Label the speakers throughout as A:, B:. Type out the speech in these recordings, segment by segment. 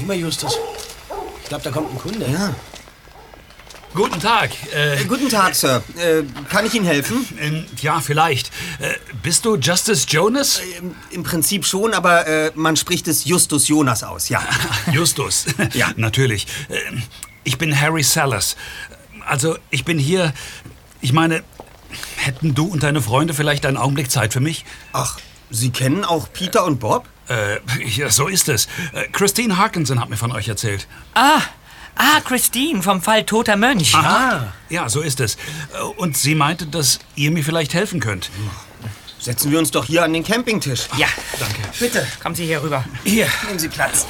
A: Sieh mal, Justus. Ich glaube, da kommt ein Kunde.
B: Ja.
C: Guten Tag.
B: Guten Tag, Sir. Kann ich Ihnen helfen?
C: Ja, vielleicht. Bist du Justice Jonas?
B: Im Prinzip schon, aber man spricht es Justus Jonas aus, ja.
C: Justus.
B: Ja.
C: Natürlich. Ich bin Harry Sellers. Also, ich bin hier... Ich meine, hätten du und deine Freunde vielleicht einen Augenblick Zeit für mich?
B: Ach, Sie kennen auch Peter und Bob?
C: Ja, so ist es. Christine Harkinson hat mir von euch erzählt.
D: Christine vom Fall Toter Mönch.
C: Aha. Ja, so ist es. Und sie meinte, dass ihr mir vielleicht helfen könnt.
B: Setzen wir uns doch hier an den Campingtisch.
D: Ja,
C: Danke.
B: Bitte.
D: kommen Sie hier rüber.
B: Hier, nehmen Sie Platz.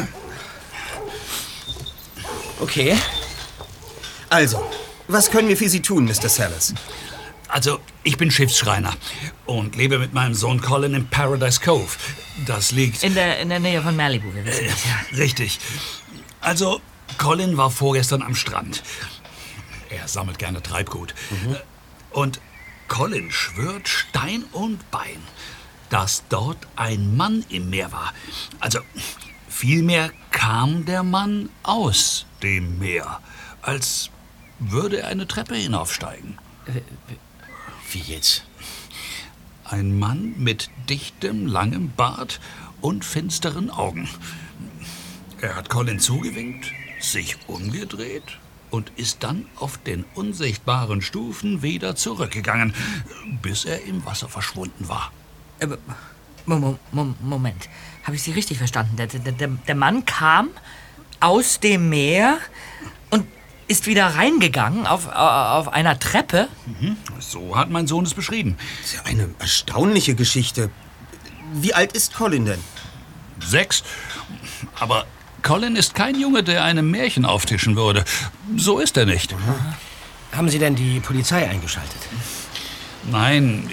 A: Okay.
B: Also, was können wir für Sie tun, Mr. Sellers?
C: Also, ich bin Schiffsschreiner und lebe mit meinem Sohn Colin in Paradise Cove. Das liegt...
D: In der Nähe von Malibu, wir wissen das, ja.
C: Richtig. Also, Colin war vorgestern am Strand. Er sammelt gerne Treibgut. Und Colin schwört Stein und Bein, dass dort ein Mann im Meer war. Also, vielmehr kam der Mann aus dem Meer, als würde er eine Treppe hinaufsteigen.
A: Wie jetzt?
C: Ein Mann mit dichtem, langem Bart und finsteren Augen. Er hat Colin zugewinkt, sich umgedreht und ist dann auf den unsichtbaren Stufen wieder zurückgegangen, bis er im Wasser verschwunden war.
D: Moment, habe ich Sie richtig verstanden? Der Mann kam aus dem Meer und ist wieder reingegangen auf einer Treppe?
C: So hat mein Sohn es beschrieben.
B: Das ist ja eine erstaunliche Geschichte. Wie alt ist Colin denn?
C: 6. Aber Colin ist kein Junge, der einem Märchen auftischen würde. So ist er nicht.
A: Haben Sie denn die Polizei eingeschaltet?
C: Nein,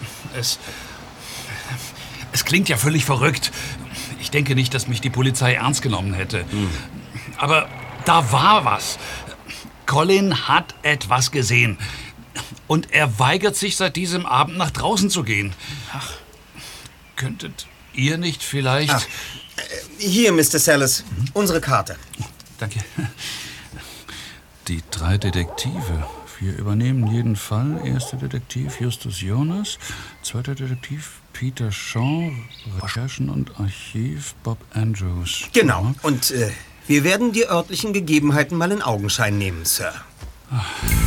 C: Es klingt ja völlig verrückt. Ich denke nicht, dass mich die Polizei ernst genommen hätte. Aber da war was. Colin hat etwas gesehen. Und er weigert sich seit diesem Abend nach draußen zu gehen. Ach. Könntet ihr nicht vielleicht...
B: Hier, Mr. Sellers, unsere Karte.
C: Danke. Die 3 Detektive. Wir übernehmen jeden Fall. Erster Detektiv Justus Jonas. Zweiter Detektiv Peter Shaw. Recherchen und Archiv Bob Andrews.
B: Genau. Und wir werden die örtlichen Gegebenheiten mal in Augenschein nehmen, Sir.